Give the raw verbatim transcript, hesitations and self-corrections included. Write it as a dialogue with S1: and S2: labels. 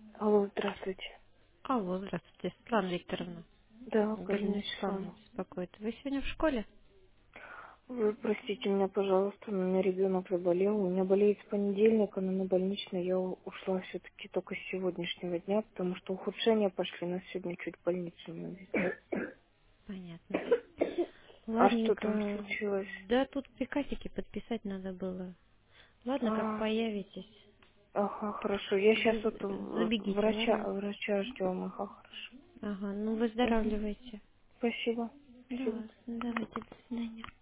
S1: Алло, здравствуйте.
S2: Алло, здравствуйте, Светлана Викторовна.
S1: Да,
S2: Галина
S1: Галина
S2: Светлановна
S1: Светлановна.
S2: беспокоит. Вы сегодня в школе?
S1: Вы простите меня, пожалуйста, но у меня ребенок заболел. У меня болеет с понедельника, но на больничный я у- ушла все-таки только с сегодняшнего дня, потому что ухудшения пошли. Нас сегодня чуть в больницу не увезли.
S2: Понятно.
S1: А что там
S2: Ладненько.
S1: случилось?
S2: Да тут приказики подписать надо было. Ладно, как
S1: А,
S2: появитесь,
S1: ага, хорошо. Я сейчас
S2: за-
S1: вот в-
S2: забегите,
S1: врача,
S2: ладно?
S1: врача ждем. Ага, хорошо.
S2: Ага, ну
S1: Мгм.
S2: выздоравливайте.
S1: Спасибо. Спасибо.
S2: Да, давайте, до свидания.